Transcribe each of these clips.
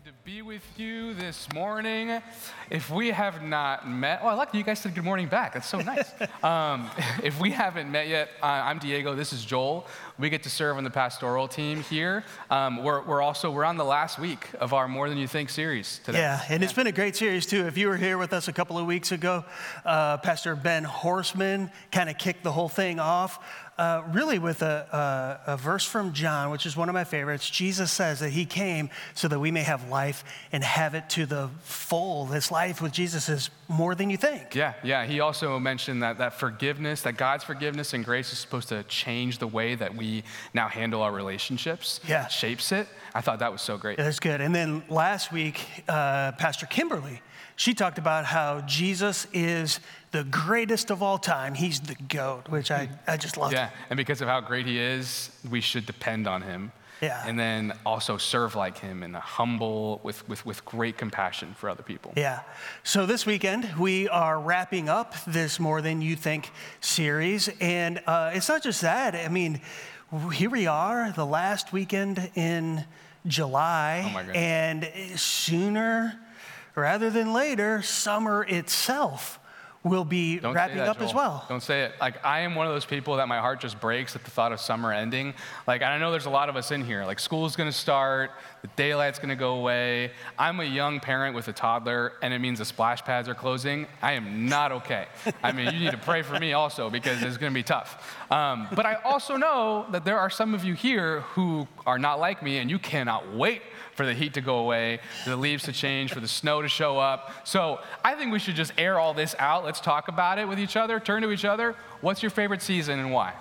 good to be with you this morning. If we have not met, I like that you guys said good morning back. That's so nice. If we haven't met yet, I'm Diego. This is Joel. We get to serve on the pastoral team here. We're on the last week of our More Than You Think series today. Yeah, and it's been a great series too. If you were here with us a couple of weeks ago, Pastor Ben Horstman kind of kicked the whole thing off. Really with a verse from John, which is one of my favorites. Jesus says that he came so that we may have life and have it to the full. This life with Jesus is more than you think. Yeah. He also mentioned that forgiveness, that God's forgiveness and grace is supposed to change the way that we now handle our relationships. Yeah. It shapes it. I thought that was so great. That's good. And then last week, Pastor Kimberly, she talked about how Jesus is the greatest of all time. He's the GOAT, which I just love. Yeah, and because of how great he is, we should depend on him. Yeah. And then also serve like him and humble with great compassion for other people. Yeah. So this weekend, we are wrapping up this More Than You Think series. And it's not just that. I mean, here we are, the last weekend in July. Oh my goodness. And sooner rather than later, summer itself will be wrapping up Joel. as well. Don't say it. Like, I am one of those people that my heart just breaks at the thought of summer ending. Like, and I know there's a lot of us in here. Like, school's gonna start, the daylight's gonna go away. I'm a young parent with a toddler, and it means the splash pads are closing. I am not okay. I mean, you need to pray for me also, because it's gonna be tough. But I also know that there are some of you here who are not like me, and you cannot wait for the heat to go away, for the leaves to change, for the snow to show up. So I think we should just air all this out. Let's talk about it with each other, turn to each other. What's your favorite season and why?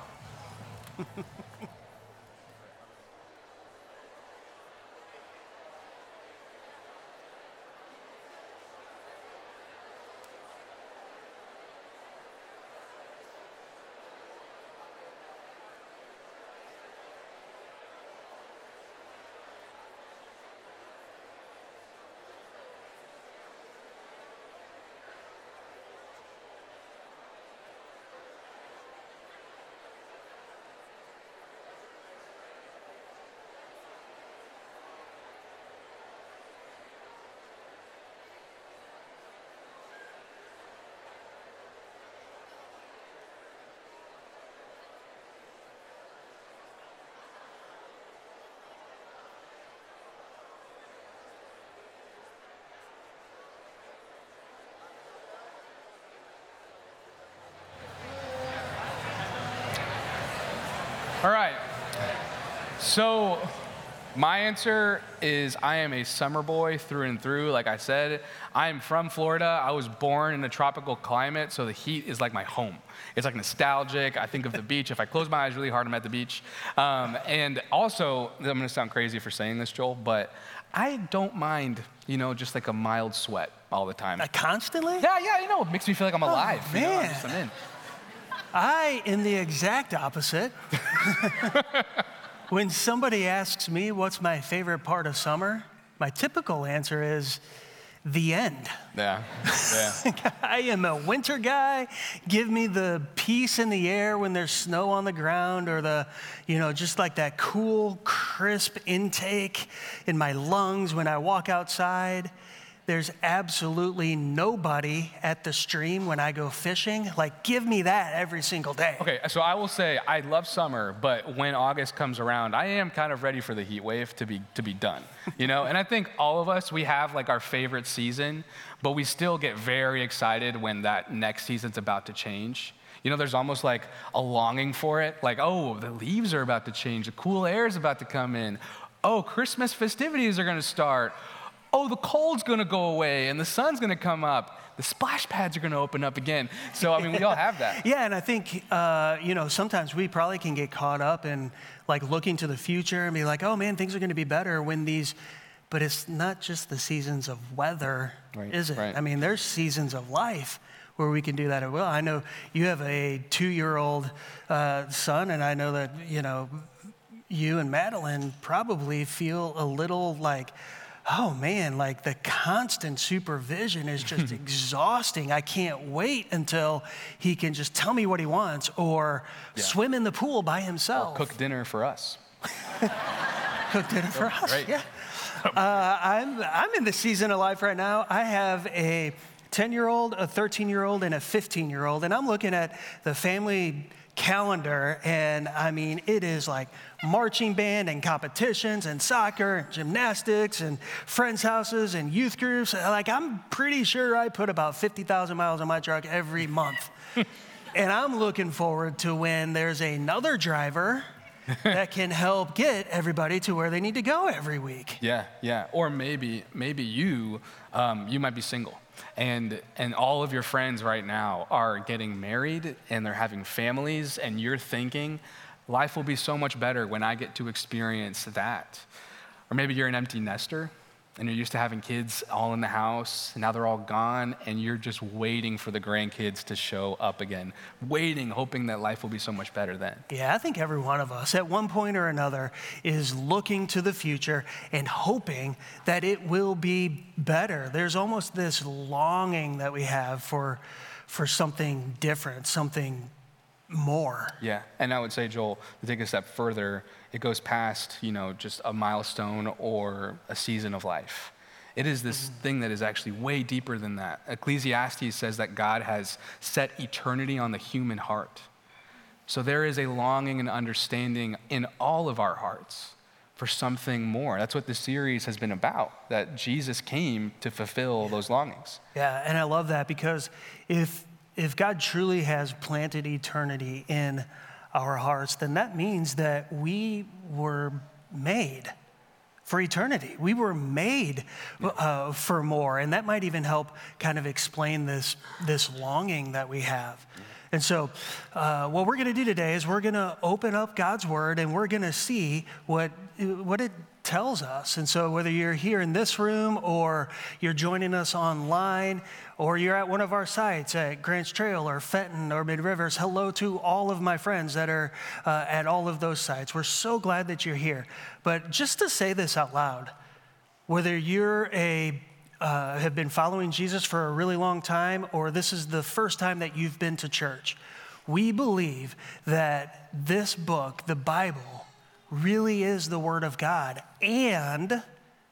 All right, so my answer is I am a summer boy through and through. Like I said, I am from Florida. I was born in a tropical climate, so the heat is like my home. It's like nostalgic. I think of the beach. If I close my eyes really hard, I'm at the beach. And also, I'm gonna sound crazy for saying this, Joel, but I don't mind, just like a mild sweat all the time. Constantly? Yeah, it makes me feel like I'm alive. Oh, man. I'm in. I am the exact opposite. When somebody asks me what's my favorite part of summer, my typical answer is the end. Yeah. I am a winter guy. Give me the peace in the air when there's snow on the ground, or just like that cool, crisp intake in my lungs when I walk outside. There's absolutely nobody at the stream when I go fishing. Like, give me that every single day. Okay, so I will say I love summer, but when August comes around, I am kind of ready for the heat wave to be done. And I think all of us, we have like our favorite season, but we still get very excited when that next season's about to change. There's almost like a longing for it. Like, oh, the leaves are about to change. The cool air is about to come in. Oh, Christmas festivities are going to start. Oh, the cold's gonna go away and the sun's gonna come up. The splash pads are gonna open up again. So, we all have that. Yeah, and I think, sometimes we probably can get caught up in like looking to the future and be like, oh man, things are gonna be better but it's not just the seasons of weather, right, is it? Right. There's seasons of life where we can do that as well. I know you have a 2-year-old son, and I know that, you and Madeline probably feel a little like, oh man, like the constant supervision is just exhausting. I can't wait until he can just tell me what he wants or swim in the pool by himself. Or cook dinner for us. Cook dinner for us, Great. yeah. I'm in the season of life right now. I have a 10-year-old, a 13-year-old, and a 15-year-old, and I'm looking at the family calendar, and I mean, it is like marching band and competitions and soccer and gymnastics and friends' houses and youth groups. Like, I'm pretty sure I put about 50,000 miles on my truck every month. And I'm looking forward to when there's another driver that can help get everybody to where they need to go every week. Yeah. Or maybe you might be single. And all of your friends right now are getting married and they're having families, and you're thinking, life will be so much better when I get to experience that. Or maybe you're an empty nester and you're used to having kids all in the house, and now they're all gone, and you're just waiting for the grandkids to show up again, hoping that life will be so much better then. Yeah, I think every one of us at one point or another is looking to the future and hoping that it will be better. There's almost this longing that we have for something different, something more. Yeah, and I would say, Joel, to take a step further, it goes past, just a milestone or a season of life. It is this thing that is actually way deeper than that. Ecclesiastes says that God has set eternity on the human heart. So there is a longing and understanding in all of our hearts for something more. That's what this series has been about, that Jesus came to fulfill those longings. Yeah, and I love that, because if God truly has planted eternity in our hearts, then that means that we were made for eternity. We were made for more, and that might even help kind of explain this longing that we have. And so what we're going to do today is we're going to open up God's Word, and we're going to see what it tells us. And so whether you're here in this room or you're joining us online or you're at one of our sites at Grants Trail or Fenton or Mid Rivers, hello to all of my friends that are at all of those sites. We're so glad that you're here. But just to say this out loud, whether you're have been following Jesus for a really long time, or this is the first time that you've been to church, we believe that this book, the Bible, really is the Word of God, and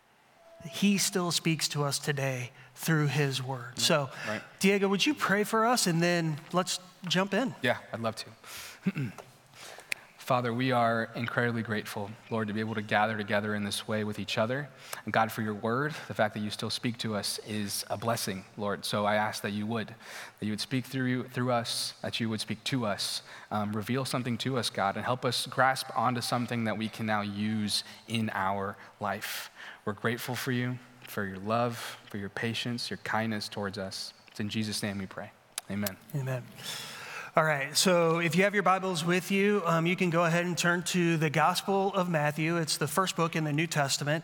He still speaks to us today through His Word. Right. So, Diego, would you pray for us, and then let's jump in? Yeah, I'd love to. Father, we are incredibly grateful, Lord, to be able to gather together in this way with each other. And God, for your word, the fact that you still speak to us is a blessing, Lord. So I ask that you would speak through us, that you would speak to us, reveal something to us, God, and help us grasp onto something that we can now use in our life. We're grateful for you, for your love, for your patience, your kindness towards us. It's in Jesus' name we pray. Amen. Amen. All right, so if you have your Bibles with you, you can go ahead and turn to the Gospel of Matthew. It's the first book in the New Testament.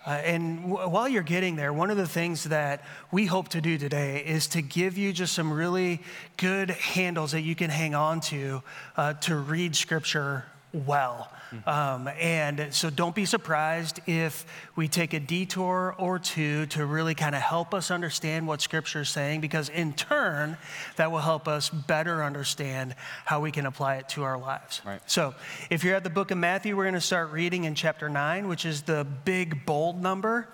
While you're getting there, one of the things that we hope to do today is to give you just some really good handles that you can hang on to read Scripture well. And so don't be surprised if we take a detour or two to really kind of help us understand what Scripture is saying, because in turn, that will help us better understand how we can apply it to our lives. Right. So if you're at the book of Matthew, we're going to start reading in chapter 9, which is the big bold number,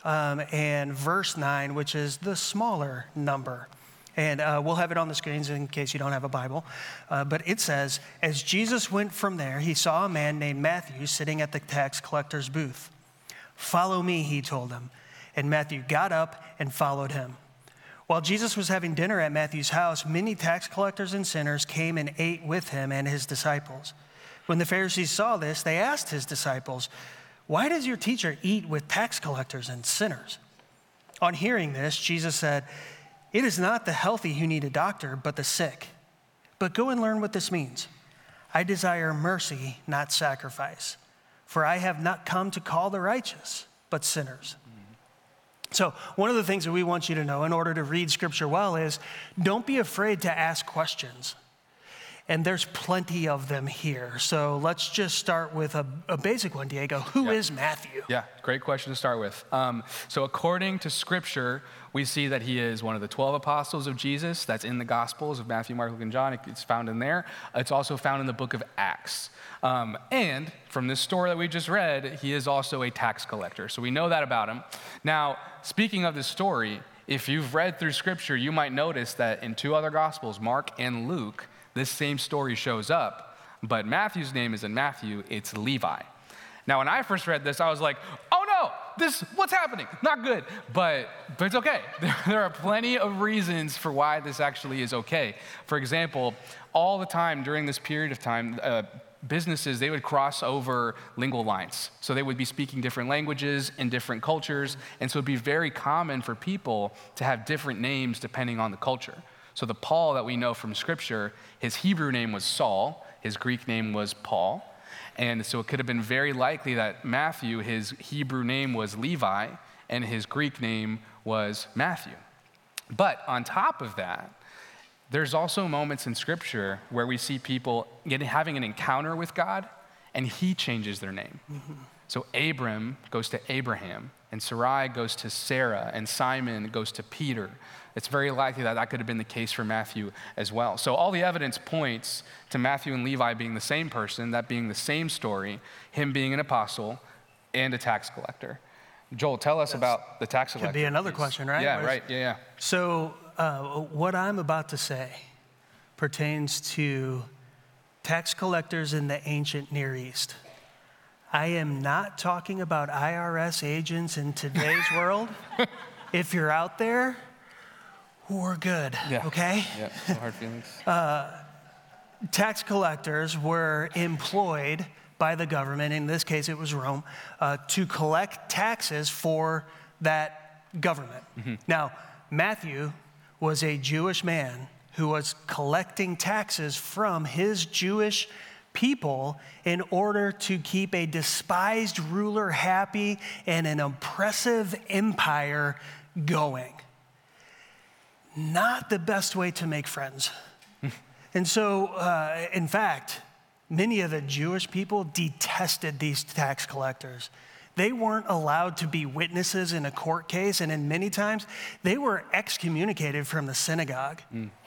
and verse 9, which is the smaller number. And we'll have it on the screens in case you don't have a Bible. But it says, as Jesus went from there, he saw a man named Matthew sitting at the tax collector's booth. Follow me, he told him. And Matthew got up and followed him. While Jesus was having dinner at Matthew's house, many tax collectors and sinners came and ate with him and his disciples. When the Pharisees saw this, they asked his disciples, why does your teacher eat with tax collectors and sinners? On hearing this, Jesus said, it is not the healthy who need a doctor, but the sick. But go and learn what this means. I desire mercy, not sacrifice. For I have not come to call the righteous, but sinners. So one of the things that we want you to know in order to read Scripture well is don't be afraid to ask questions. and there's plenty of them here. So let's just start with a basic one, Diego. Who is Matthew? Yeah, great question to start with. So according to Scripture, we see that he is one of the 12 apostles of Jesus. That's in the Gospels of Matthew, Mark, Luke, and John. It's found in there. It's also found in the book of Acts. And from this story that we just read, he is also a tax collector. So we know that about him. Now, speaking of this story, if you've read through Scripture, you might notice that in 2 other Gospels, Mark and Luke, this same story shows up, but Matthew's name isn't Matthew, it's Levi. Now, when I first read this, I was like, oh no, what's happening? Not good, but it's okay. There are plenty of reasons for why this actually is okay. For example, all the time during this period of time, businesses, they would cross over lingual lines. So they would be speaking different languages in different cultures, and so it'd be very common for people to have different names depending on the culture. So the Paul that we know from Scripture, his Hebrew name was Saul, his Greek name was Paul, and so it could have been very likely that Matthew, his Hebrew name was Levi, and his Greek name was Matthew. But on top of that, there's also moments in Scripture where we see people having an encounter with God, and he changes their name. Mm-hmm. So Abram goes to Abraham, and Sarai goes to Sarah, and Simon goes to Peter. It's very likely that could have been the case for Matthew as well. So all the evidence points to Matthew and Levi being the same person, that being the same story, him being an apostle and a tax collector. Joel, tell us about the tax collector. Could be another question, right? Yeah, right, yeah. So what I'm about to say pertains to tax collectors in the ancient Near East. I am not talking about IRS agents in today's world. If you're out there, we're good, okay? Yeah, no hard feelings. Tax collectors were employed by the government, in this case it was Rome, to collect taxes for that government. Mm-hmm. Now, Matthew was a Jewish man who was collecting taxes from his Jewish people in order to keep a despised ruler happy and an oppressive empire going. Not the best way to make friends. And so, in fact, many of the Jewish people detested these tax collectors. They weren't allowed to be witnesses in a court case, and in many times, they were excommunicated from the synagogue.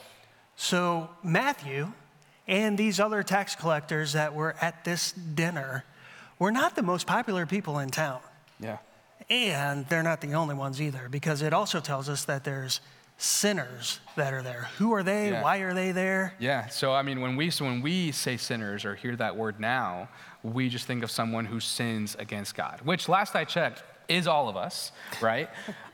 So Matthew and these other tax collectors that were at this dinner were not the most popular people in town. Yeah. And they're not the only ones either, because it also tells us that there's sinners that are there. Who are they? Yeah. Why are they there? Yeah, so I mean, when we say sinners or hear that word now, we just think of someone who sins against God, which last I checked is all of us, right?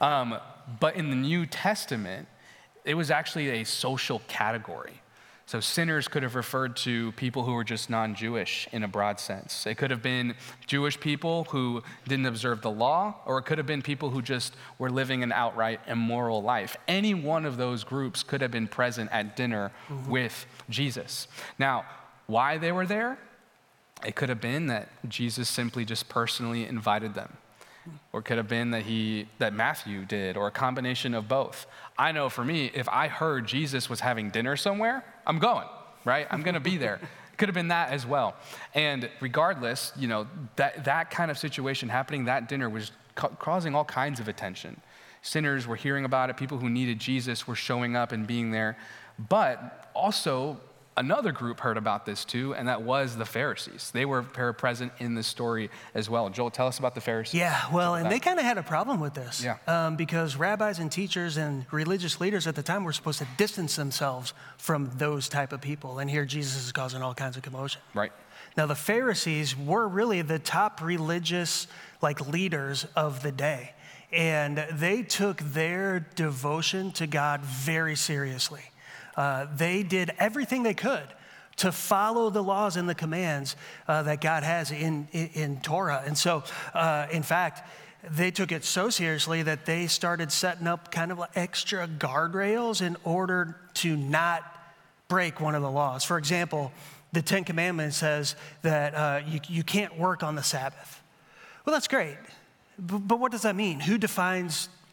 But in the New Testament, it was actually a social category. So sinners could have referred to people who were just non-Jewish in a broad sense. It could have been Jewish people who didn't observe the law, or it could have been people who just were living an outright immoral life. Any one of those groups could have been present at dinner with Jesus. Now, why they were there? It could have been that Jesus simply just personally invited them. Or it could have been that Matthew did, or a combination of both. I know for me, if I heard Jesus was having dinner somewhere, I'm going, right? I'm going to be there. It could have been that as well. And regardless, that kind of situation happening, that dinner was causing all kinds of attention. Sinners were hearing about it. People who needed Jesus were showing up and being there. But also, another group heard about this too, and that was the Pharisees. They were present in this story as well. Joel, tell us about the Pharisees. Yeah, well, and they kind of had a problem with this. Yeah. Because rabbis and teachers and religious leaders at the time were supposed to distance themselves from those type of people. And here Jesus is causing all kinds of commotion. Right. Now, the Pharisees were really the top religious leaders of the day. And they took their devotion to God very seriously. They did everything they could to follow the laws and the commands that God has in Torah. And so, in fact, they took it so seriously that they started setting up kind of extra guardrails in order to not break one of the laws. For example, the Ten Commandments says that you can't work on the Sabbath. Well, that's great. But what does that mean? Who defines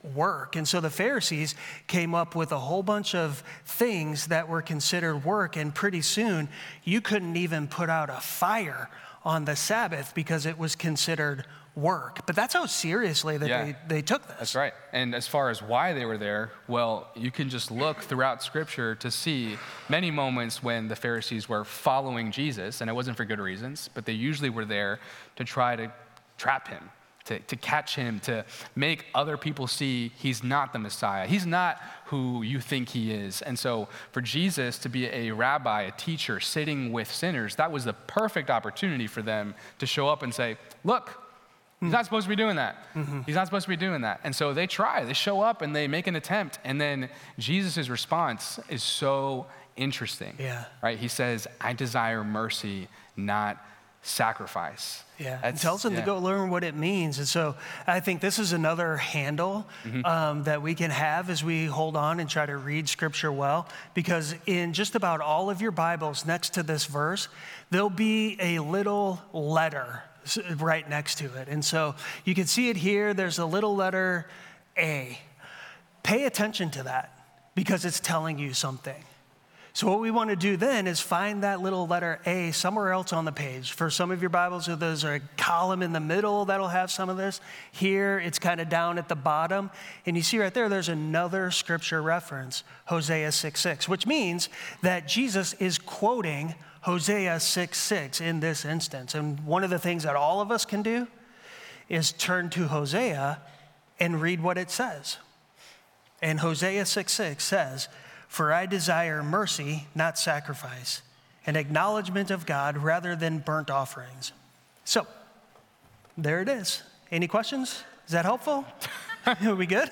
work. And so the Pharisees came up with a whole bunch of things that were considered work, and pretty soon you couldn't even put out a fire on the Sabbath because it was considered work. But that's how seriously that they took this. That's right. And as far as why they were there, well, you can just look throughout Scripture to see many moments when the Pharisees were following Jesus, and it wasn't for good reasons, but they usually were there to try to trap him, to catch him, to make other people see he's not the Messiah. He's not who you think he is. And so for Jesus to be a rabbi, a teacher, sitting with sinners, that was the perfect opportunity for them to show up and say, look, he's not supposed to be doing that. He's not supposed to be doing that. And so they show up and they make an attempt. And then Jesus' response is so interesting. Right? He says, I desire mercy, not sacrifice. It tells them to go learn what it means. And so I think this is another handle that we can have as we hold on and try to read Scripture well, because in just about all of your Bibles next to this verse, there'll be a little letter right next to it. And so you can see it here. There's a little letter A. Pay attention to that because it's telling you something. So what we want to do then is find that little letter A somewhere else on the page. For some of your Bibles, there's a column in the middle that'll have some of this. Here, it's kind of down at the bottom. And you see right there, there's another Scripture reference, Hosea 6:6, which means that Jesus is quoting Hosea 6:6 in this instance. And one of the things that all of us can do is turn to Hosea and read what it says. And Hosea 6:6 says, for I desire mercy, not sacrifice, an acknowledgement of God rather than burnt offerings. So, there it is. Any questions? Is that helpful? Are we good?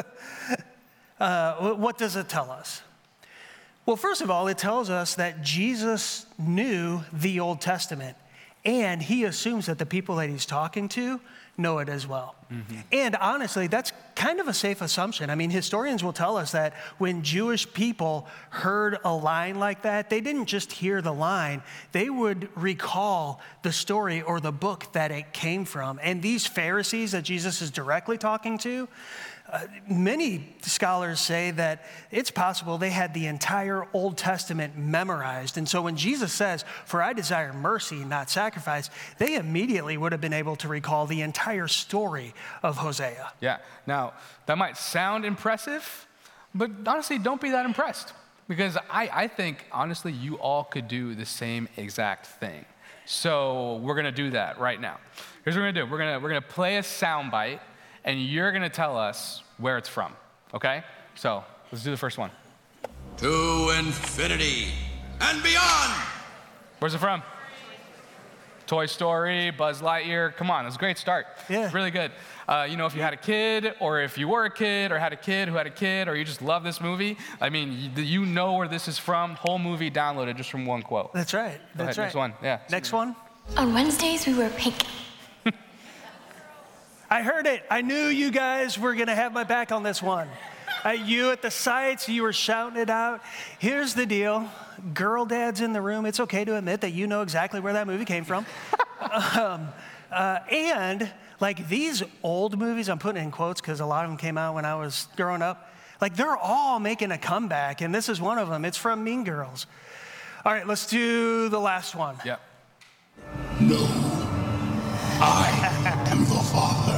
What does it tell us? Well, first of all, it tells us that Jesus knew the Old Testament, and he assumes that the people that he's talking to know it as well. And honestly, that's kind of a safe assumption. I mean, historians will tell us that when Jewish people heard a line like that, they didn't just hear the line, they would recall the story or the book that it came from. And these Pharisees that Jesus is directly talking to, many scholars say that it's possible they had the entire Old Testament memorized. And so when Jesus says, for I desire mercy, not sacrifice, they immediately would have been able to recall the entire story of Hosea. Yeah. Now, that might sound impressive, but honestly, don't be that impressed. Because I think, honestly, you all could do the same exact thing. So we're going to do that right now. Here's what we're going to do. We're going to play a sound bite, and you're going to tell us where it's from, okay? So let's do the first one. To infinity and beyond. Where's it from? Toy Story, Buzz Lightyear. Come on, that's a great start. Yeah. Really good. If you had a kid, or if you were a kid, or had a kid who had a kid, or you just love this movie, I mean, you know where this is from. Whole movie downloaded just from one quote. That's right. That's right. Next one. Yeah. Next one. On Wednesdays, we wear pink. I heard it. I knew you guys were going to have my back on this one. You at the sites, you were shouting it out. Here's the deal. Girl dads in the room, it's okay to admit that you know exactly where that movie came from. And like these old movies, I'm putting in quotes because a lot of them came out when I was growing up. Like they're all making a comeback, and this is one of them. It's from Mean Girls. All right, let's do the last one. Yep. No, I am the Father.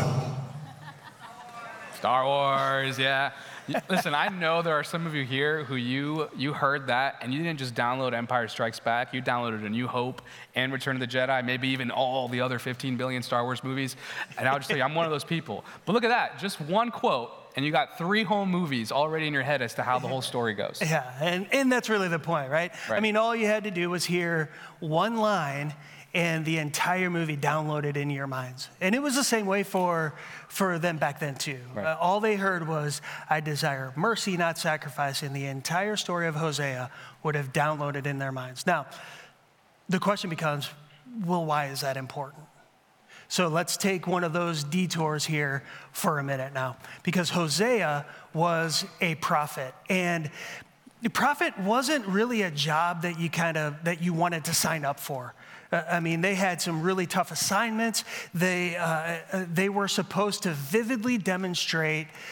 Star Wars, yeah. Listen, I know there are some of you here who you heard that, and you didn't just download Empire Strikes Back. You downloaded A New Hope and Return of the Jedi, maybe even all the other 15 billion Star Wars movies. And I'll just tell you, I'm one of those people. But look at that, just one quote, and you got 3 whole movies already in your head as to how the whole story goes. Yeah, and that's really the point, right? I mean, all you had to do was hear one line, and the entire movie downloaded into your minds. And it was the same way for them back then too. Right. All they heard was, I desire mercy, not sacrifice, and the entire story of Hosea would have downloaded in their minds. Now, the question becomes, well, why is that important? So let's take one of those detours here for a minute now, because Hosea was a prophet, and the prophet wasn't really a job that you wanted to sign up for. I mean, they had some really tough assignments. They were supposed to vividly demonstrate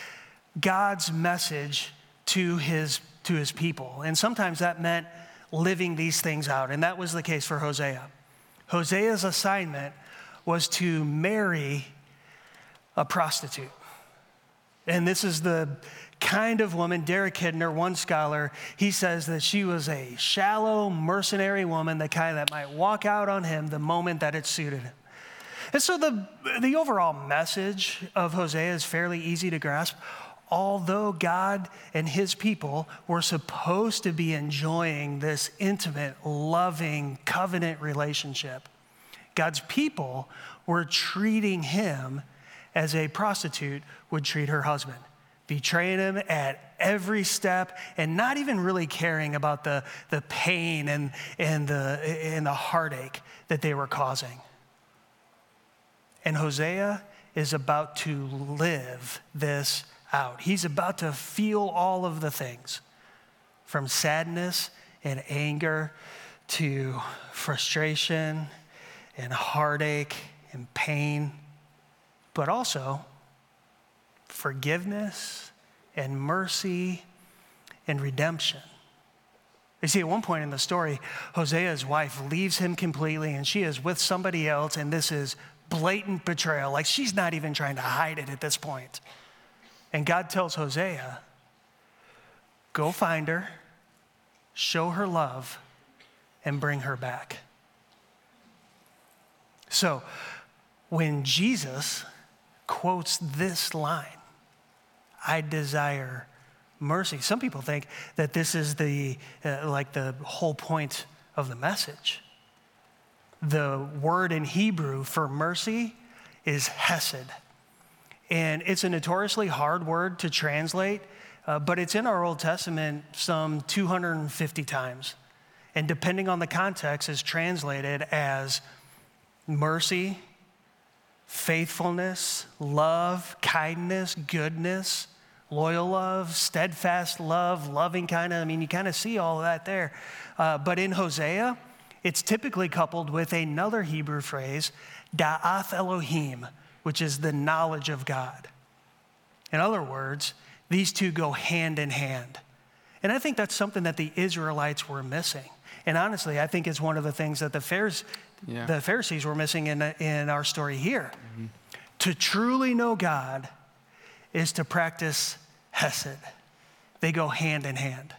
God's message to his people. And sometimes that meant living these things out. And that was the case for Hosea. Hosea's assignment was to marry a prostitute. And this is the kind of woman, Derek Kidner, one scholar, he says that she was a shallow, mercenary woman, the kind that might walk out on him the moment that it suited him. And so the overall message of Hosea is fairly easy to grasp. Although God and his people were supposed to be enjoying this intimate, loving, covenant relationship, God's people were treating him as a prostitute would treat her husband, betraying him at every step and not even really caring about the pain and the heartache that they were causing. And Hosea is about to live this out. He's about to feel all of the things, from sadness and anger to frustration and heartache and pain, but also forgiveness and mercy and redemption. You see, at one point in the story, Hosea's wife leaves him completely and she is with somebody else, and this is blatant betrayal. Like, she's not even trying to hide it at this point. And God tells Hosea, go find her, show her love, and bring her back. So when Jesus quotes this line, I desire mercy, some people think that this is the whole point of the message. The word in Hebrew for mercy is hesed. And it's a notoriously hard word to translate, but it's in our Old Testament some 250 times. And depending on the context, is translated as mercy, faithfulness, love, kindness, goodness, loyal love, steadfast love, loving kindness. I mean, you kind of see all of that there. But in Hosea, it's typically coupled with another Hebrew phrase, da'ath Elohim, which is the knowledge of God. In other words, these two go hand in hand. And I think that's something that the Israelites were missing. And honestly, I think it's one of the things that the Pharisees were missing in our story here. Mm-hmm. To truly know God is to practice hesed. They go hand in hand.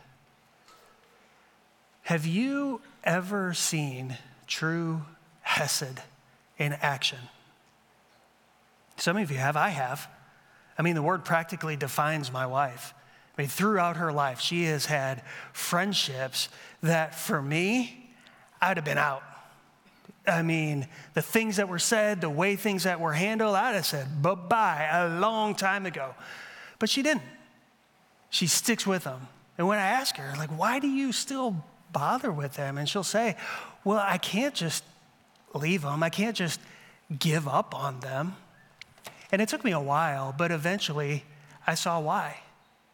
Have you ever seen true hesed in action? Some of you have. I have. I mean, the word practically defines my wife. I mean, throughout her life, she has had friendships that for me, I'd have been out. I mean, the things that were said, the way things that were handled, I'd have said bye-bye a long time ago. But she didn't. She sticks with them. And when I ask her, like, why do you still bother with them? And she'll say, well, I can't just leave them. I can't just give up on them. And it took me a while, but eventually I saw why.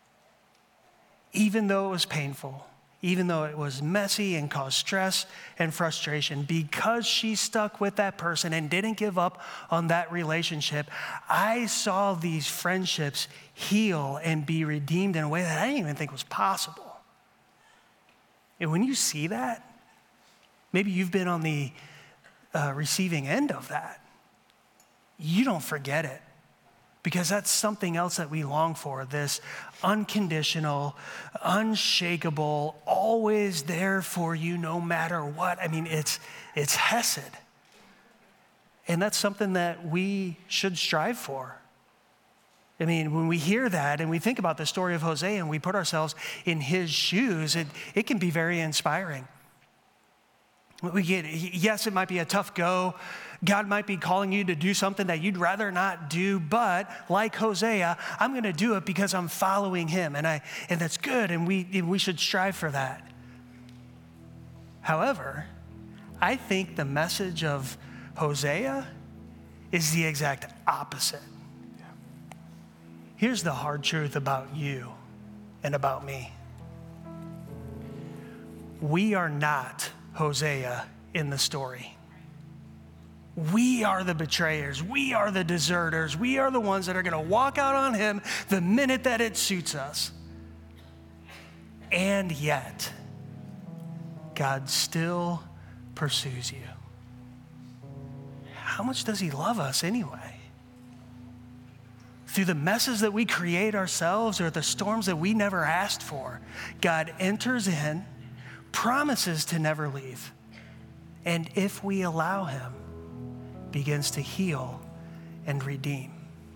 Even though it was painful, even though it was messy and caused stress and frustration, because she stuck with that person and didn't give up on that relationship, I saw these friendships heal and be redeemed in a way that I didn't even think was possible. And when you see that, maybe you've been on the receiving end of that, you don't forget it. Because that's something else that we long for, this unconditional, unshakable, always there for you no matter what. I mean, it's hesed. And that's something that we should strive for. I mean, when we hear that and we think about the story of Hosea and we put ourselves in his shoes, it can be very inspiring. Yes, it might be a tough go. God might be calling you to do something that you'd rather not do, but like Hosea, I'm going to do it because I'm following him, and that's good, and we should strive for that. However, I think the message of Hosea is the exact opposite. Here's the hard truth about you and about me. We are not Hosea in the story. We are the betrayers. We are the deserters. We are the ones that are going to walk out on him the minute that it suits us. And yet, God still pursues you. How much does he love us anyway? Through the messes that we create ourselves or the storms that we never asked for, God enters in, promises to never leave, and if we allow him, begins to heal and redeem.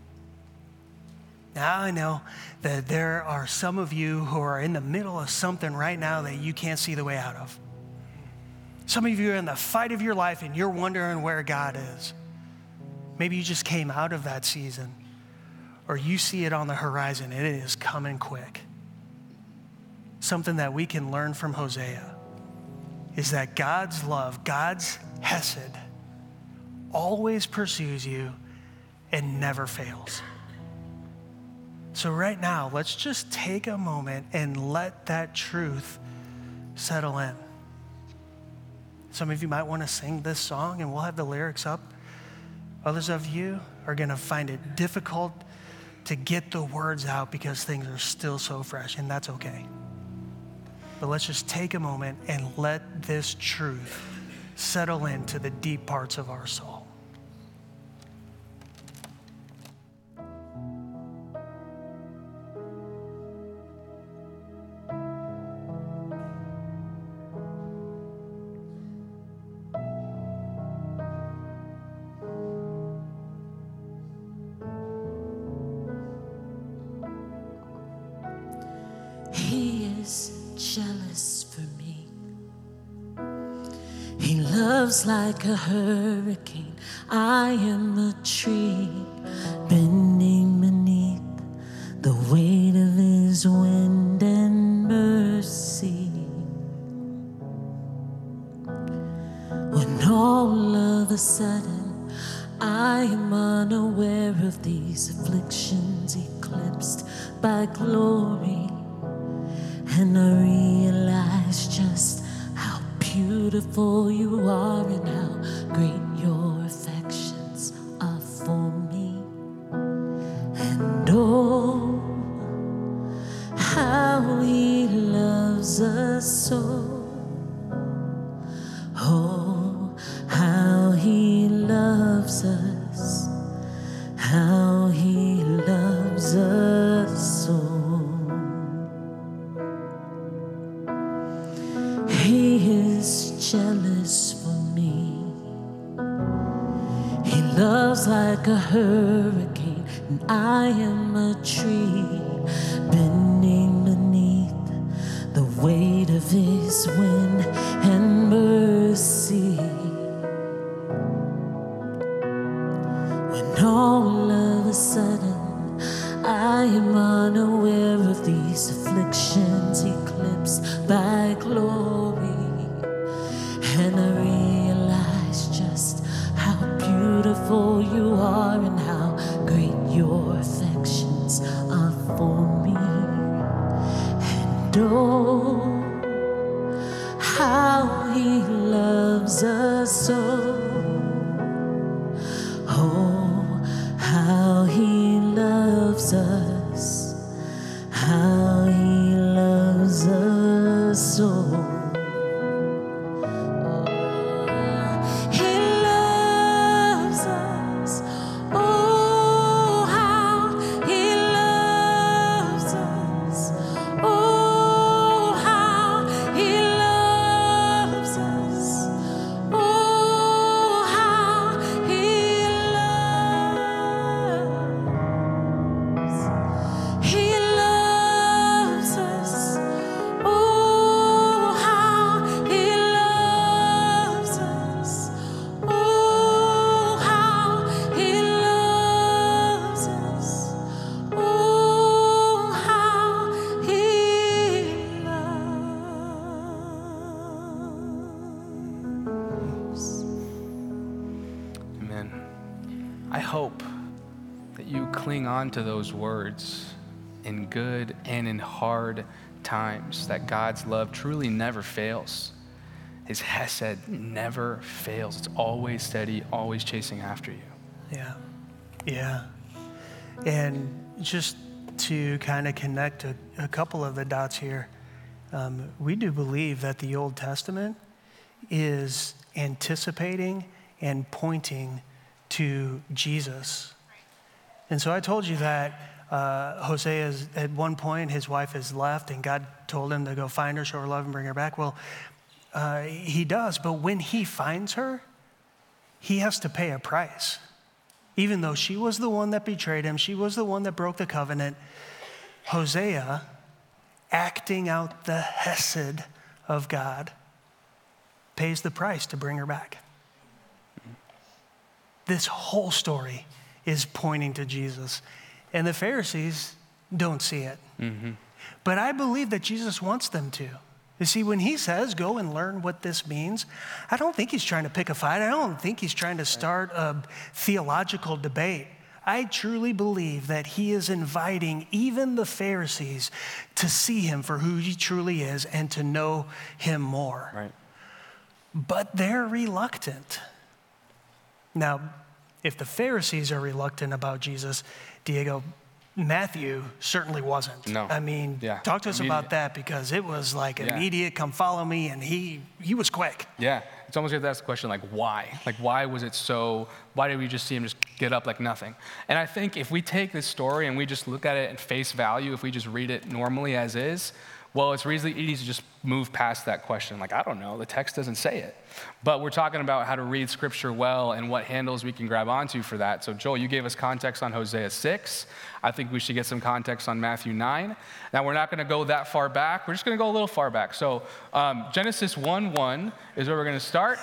Now I know that there are some of you who are in the middle of something right now that you can't see the way out of. Some of you are in the fight of your life and you're wondering where God is. Maybe you just came out of that season, or you see it on the horizon. It is coming quick. Something that we can learn from Hosea is that God's love, God's hesed, always pursues you and never fails. So right now, let's just take a moment and let that truth settle in. Some of you might want to sing this song and we'll have the lyrics up. Others of you are going to find it difficult to get the words out because things are still so fresh, and that's okay. But let's just take a moment and let this truth settle into the deep parts of our soul. He is jealous for me. He loves like a hurricane. I am a tree bending beneath the weight of his wind and mercy. When all of a sudden I am unaware of these afflictions eclipsed by glory, and I realize just how beautiful you are and how great your affections are for me. And oh, how he loves us so. Oh, how he loves us. How he loves us so. He is jealous for me. He loves like a hurricane, and I am a tree bending beneath the weight of his wind and mercy. When all of a sudden I am unaware of these afflictions eclipsed by glory, and I realize just how beautiful you are and how great your affections are for me. And oh, how he loves us so. Oh, how he loves us. How he loves us so. I hope that you cling on to those words in good and in hard times, that God's love truly never fails, His hesed never fails. It's always steady, always chasing after you. Yeah, yeah. And just to kind of connect a couple of the dots here, we do believe that the Old Testament is anticipating and pointing to Jesus. And so I told you that Hosea is, at one point, his wife has left and God told him to go find her, show her love, and bring her back. Well, he does, but when he finds her, he has to pay a price. Even though she was the one that betrayed him, she was the one that broke the covenant, Hosea, acting out the hesed of God, pays the price to bring her back. This whole story is pointing to Jesus. And the Pharisees don't see it. Mm-hmm. But I believe that Jesus wants them to. You see, when he says, go and learn what this means, I don't think he's trying to pick a fight. I don't think he's trying to start a theological debate. I truly believe that he is inviting even the Pharisees to see him for who he truly is and to know him more. Right. But they're reluctant. Now, if the Pharisees are reluctant about Jesus, Diego, Matthew certainly wasn't. No. I mean, Yeah. talk to us about that, because it was like immediate, come follow me, and he was quick. Yeah, it's almost you have to ask the question, like, why? Like, why was it so, why did we just see him just get up like nothing? And I think if we take this story and we just look at it at face value, if we just read it normally as is, well, it's really easy to just move past that question. Like, I don't know, the text doesn't say it. But we're talking about how to read Scripture well and what handles we can grab onto for that. So Joel, you gave us context on Hosea 6. I think we should get some context on Matthew 9. Now, we're not going to go that far back. We're just going to go a little far back. So Genesis 1:1 is where we're going to start.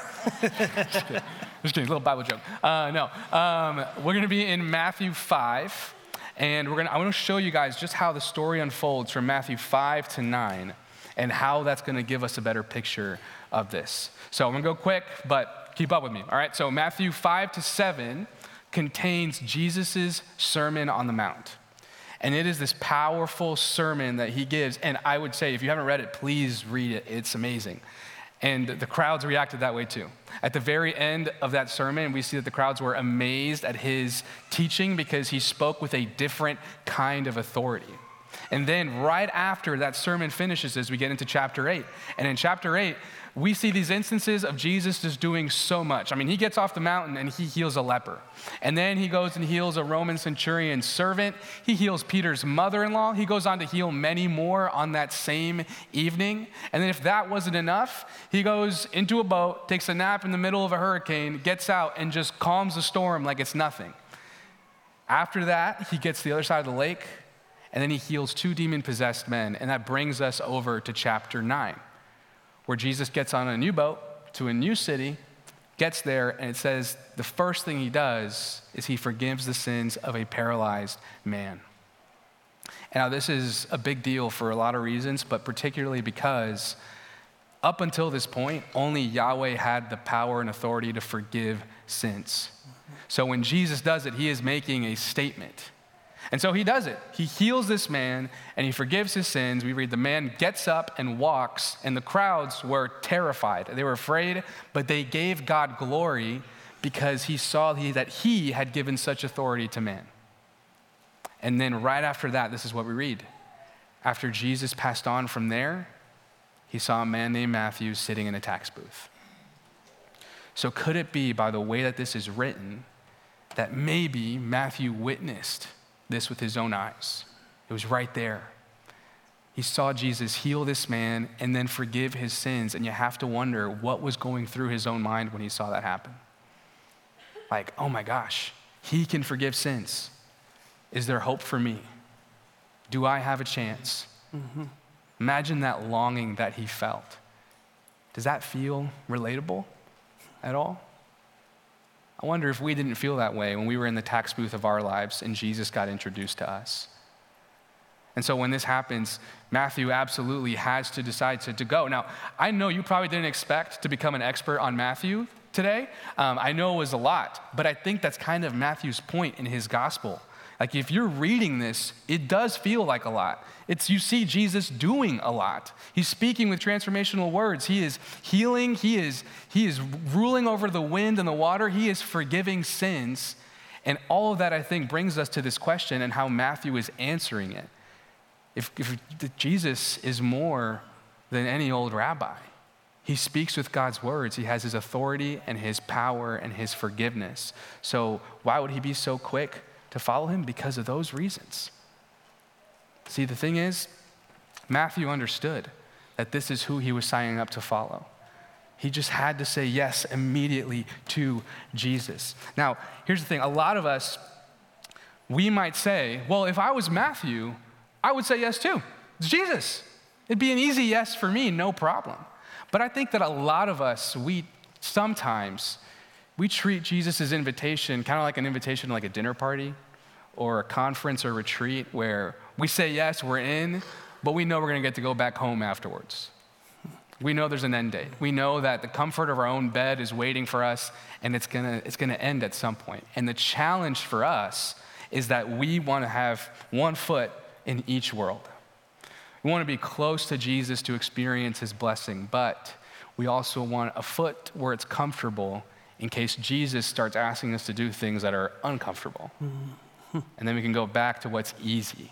Just kidding, a little Bible joke. We're going to be in Matthew 5. And I want to show you guys just how the story unfolds from Matthew 5 to 9 and how that's going to give us a better picture of this. So I'm going to go quick, but keep up with me. All right, so Matthew 5 to 7 contains Jesus' Sermon on the Mount. And it is this powerful sermon that he gives. And I would say, if you haven't read it, please read it. It's amazing. And the crowds reacted that way too. At the very end of that sermon, we see that the crowds were amazed at his teaching because he spoke with a different kind of authority. And then right after that sermon finishes, as we get into chapter 8. And in chapter 8, we see these instances of Jesus just doing so much. I mean, he gets off the mountain and he heals a leper. And then he goes and heals a Roman centurion's servant. He heals Peter's mother-in-law. He goes on to heal many more on that same evening. And then if that wasn't enough, he goes into a boat, takes a nap in the middle of a hurricane, gets out and just calms the storm like it's nothing. After that, he gets to the other side of the lake, and then he heals 2 demon-possessed men. And that brings us over to chapter 9. Where Jesus gets on a new boat to a new city, gets there, and it says the first thing he does is he forgives the sins of a paralyzed man. And now this is a big deal for a lot of reasons, but particularly because up until this point, only Yahweh had the power and authority to forgive sins. So when Jesus does it, he is making a statement. And so he does it. He heals this man and he forgives his sins. We read the man gets up and walks, and the crowds were terrified. They were afraid, but they gave God glory because he saw that he had given such authority to man. And then right after that, this is what we read. After Jesus passed on from there, he saw a man named Matthew sitting in a tax booth. So could it be, by the way that this is written, that maybe Matthew witnessed this with his own eyes? It was right there. He saw Jesus heal this man and then forgive his sins. And you have to wonder what was going through his own mind when he saw that happen. Like, oh my gosh, he can forgive sins. Is there hope for me? Do I have a chance? Mm-hmm. Imagine that longing that he felt. Does that feel relatable at all? I wonder if we didn't feel that way when we were in the tax booth of our lives and Jesus got introduced to us. And so when this happens, Matthew absolutely has to decide to go. Now, I know you probably didn't expect to become an expert on Matthew today. I know it was a lot, but I think that's kind of Matthew's point in his gospel, Like if you're reading this, it does feel like a lot. You see Jesus doing a lot. He's speaking with transformational words. He is healing. He is ruling over the wind and the water. He is forgiving sins. And all of that, I think, brings us to this question and how Matthew is answering it. If Jesus is more than any old rabbi, he speaks with God's words. He has his authority and his power and his forgiveness. So why would he be so quick to follow him? Because of those reasons. See, the thing is, Matthew understood that this is who he was signing up to follow. He just had to say yes immediately to Jesus. Now, here's the thing. A lot of us, we might say, well, if I was Matthew, I would say yes too. It's Jesus. It'd be an easy yes for me, no problem. But I think that a lot of us, we treat Jesus' invitation kind of like an invitation to like a dinner party or a conference or retreat where we say yes, we're in, but we know we're gonna get to go back home afterwards. We know there's an end date. We know that the comfort of our own bed is waiting for us and it's gonna end at some point. And the challenge for us is that we wanna have one foot in each world. We want to be close to Jesus to experience his blessing, but we also want a foot where it's comfortable in case Jesus starts asking us to do things that are uncomfortable. And then we can go back to what's easy.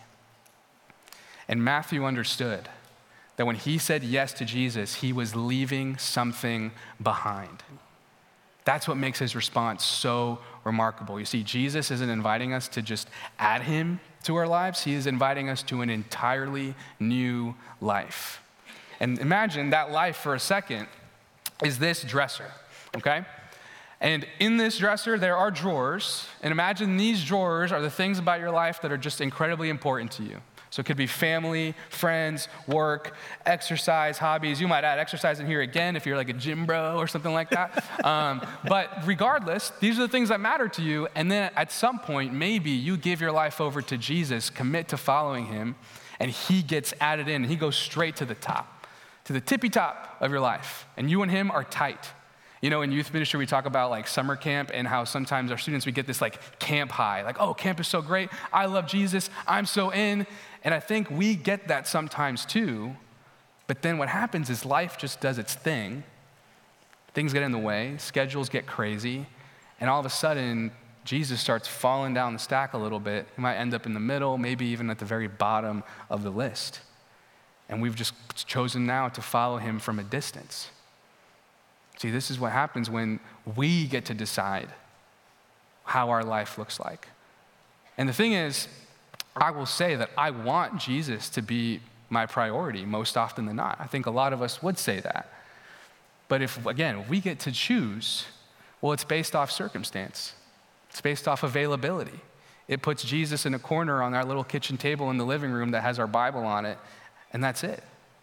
And Matthew understood that when he said yes to Jesus, he was leaving something behind. That's what makes his response so remarkable. You see, Jesus isn't inviting us to just add him to our lives. He is inviting us to an entirely new life. And imagine that life for a second is this dresser, okay? And in this dresser, there are drawers. And imagine these drawers are the things about your life that are just incredibly important to you. So it could be family, friends, work, exercise, hobbies. You might add exercise in here again if you're like a gym bro or something like that. But regardless, these are the things that matter to you. And then at some point, maybe you give your life over to Jesus, commit to following him, and he gets added in. And he goes straight to the top, to the tippy top of your life. And you and him are tight. You know, in youth ministry, we talk about like summer camp and how sometimes our students, we get this like camp high. Like, oh, camp is so great. I love Jesus. I'm so in. And I think we get that sometimes too. But then what happens is life just does its thing. Things get in the way. Schedules get crazy. And all of a sudden, Jesus starts falling down the stack a little bit. He might end up in the middle, maybe even at the very bottom of the list. And we've just chosen now to follow him from a distance. See, this is what happens when we get to decide how our life looks like. And the thing is, I will say that I want Jesus to be my priority most often than not. I think a lot of us would say that. But if we get to choose, well, it's based off circumstance. It's based off availability. It puts Jesus in a corner on our little kitchen table in the living room that has our Bible on it, and that's it.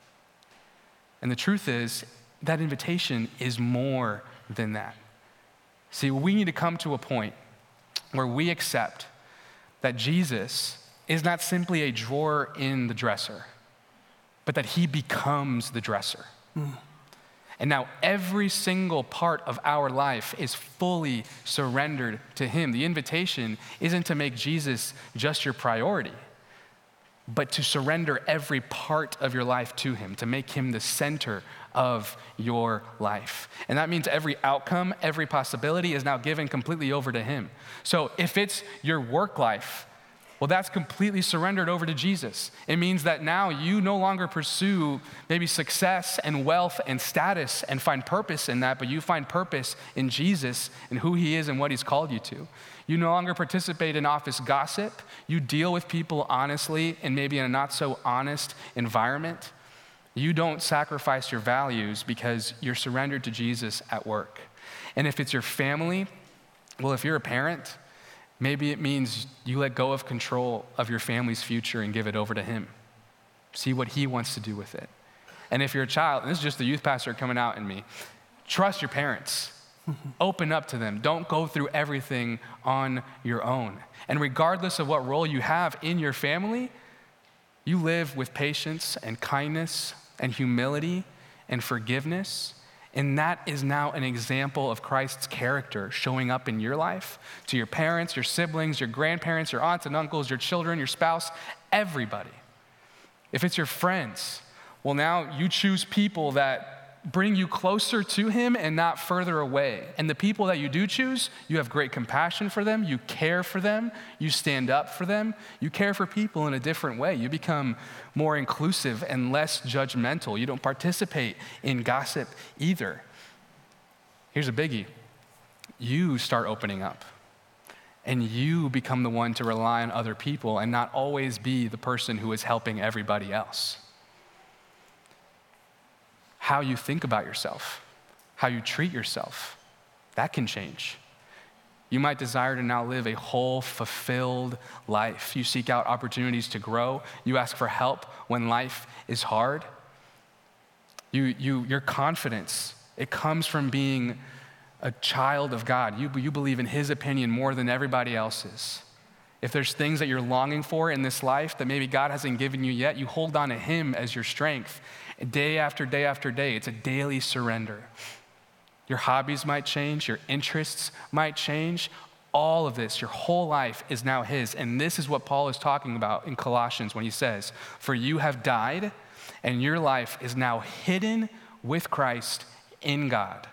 And the truth is, that invitation is more than that. See, we need to come to a point where we accept that Jesus is not simply a drawer in the dresser, but that he becomes the dresser. And now every single part of our life is fully surrendered to him. The invitation isn't to make Jesus just your priority, but to surrender every part of your life to him, to make him the center of your life. And that means every outcome, every possibility is now given completely over to him. So if it's your work life, well, that's completely surrendered over to Jesus. It means that now you no longer pursue maybe success and wealth and status and find purpose in that, but you find purpose in Jesus and who he is and what he's called you to. You no longer participate in office gossip. You deal with people honestly and maybe in a not so honest environment. You don't sacrifice your values because you're surrendered to Jesus at work. And if it's your family, well, if you're a parent, maybe it means you let go of control of your family's future and give it over to him. See what he wants to do with it. And if you're a child, and this is just the youth pastor coming out in me, trust your parents. Open up to them. Don't go through everything on your own. And regardless of what role you have in your family, you live with patience and kindness and humility and forgiveness. And that is now an example of Christ's character showing up in your life, to your parents, your siblings, your grandparents, your aunts and uncles, your children, your spouse, everybody. If it's your friends, well, now you choose people that bring you closer to him and not further away. And the people that you do choose, you have great compassion for them, you care for them, you stand up for them, you care for people in a different way. You become more inclusive and less judgmental. You don't participate in gossip either. Here's a biggie. You start opening up, and you become the one to rely on other people and not always be the person who is helping everybody else. How you think about yourself, how you treat yourself, that can change. You might desire to now live a whole, fulfilled life. You seek out opportunities to grow. You ask for help when life is hard. Your confidence, it comes from being a child of God. You believe in his opinion more than everybody else's. If there's things that you're longing for in this life that maybe God hasn't given you yet, you hold on to him as your strength. Day after day after day, it's a daily surrender. Your hobbies might change, your interests might change. All of this, your whole life is now his. And this is what Paul is talking about in Colossians when he says, "For you have died, and your life is now hidden with Christ in God."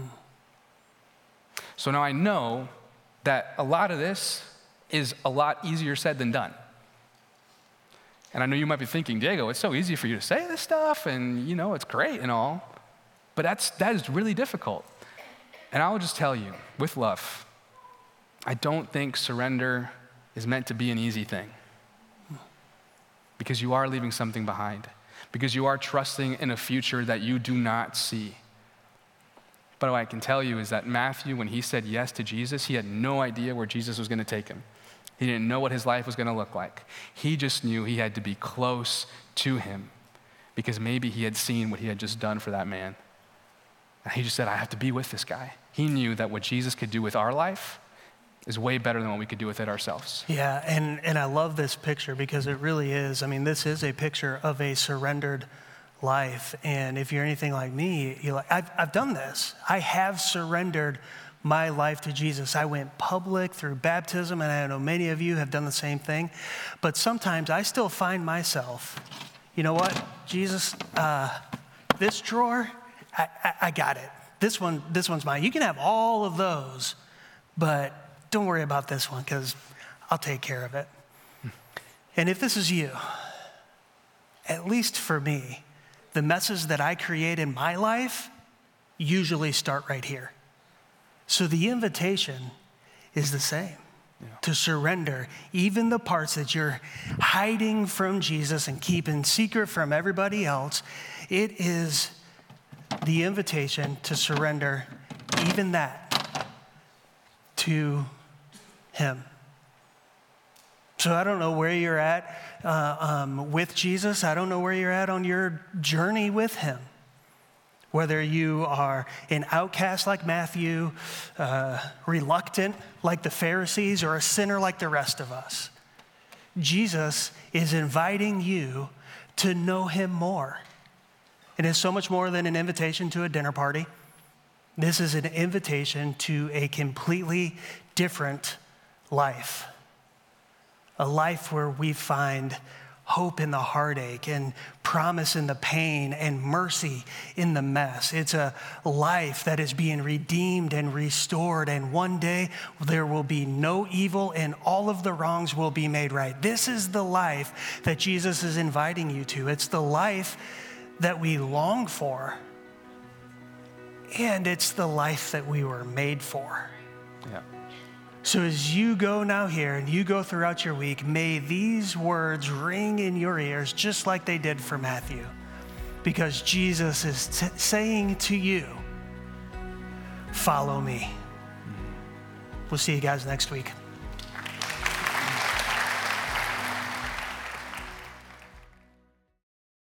So now I know that a lot of this is a lot easier said than done. And I know you might be thinking, Diego, it's so easy for you to say this stuff and, it's great and all, but that is really difficult. And I will just tell you, with love, I don't think surrender is meant to be an easy thing, because you are leaving something behind, because you are trusting in a future that you do not see. But what I can tell you is that Matthew, when he said yes to Jesus, he had no idea where Jesus was going to take him. He didn't know what his life was going to look like. He just knew he had to be close to him, because maybe he had seen what he had just done for that man. And he just said, I have to be with this guy. He knew that what Jesus could do with our life is way better than what we could do with it ourselves. Yeah, and I love this picture because it really is. I mean, this is a picture of a surrendered life. And if you're anything like me, you're like, I've done this. I have surrendered my life to Jesus. I went public through baptism, and I know many of you have done the same thing. But sometimes I still find myself, you know what, Jesus, this drawer, I got it. This one's mine. You can have all of those, but don't worry about this one because I'll take care of it. And if this is you, at least for me, the messes that I create in my life usually start right here. So the invitation is the same, to surrender even the parts that you're hiding from Jesus and keeping secret from everybody else. It is the invitation to surrender even that to him. So I don't know where you're at with Jesus. I don't know where you're at on your journey with him. Whether you are an outcast like Matthew, reluctant like the Pharisees, or a sinner like the rest of us, Jesus is inviting you to know him more. It is so much more than an invitation to a dinner party. This is an invitation to a completely different life. A life where we find hope in the heartache and promise in the pain and mercy in the mess. It's a life that is being redeemed and restored, and one day there will be no evil and all of the wrongs will be made right. This is the life that Jesus is inviting you to. It's the life that we long for, and it's the life that we were made for. Yeah. So as you go now here and you go throughout your week, may these words ring in your ears just like they did for Matthew, because Jesus is saying to you, follow me. We'll see you guys next week.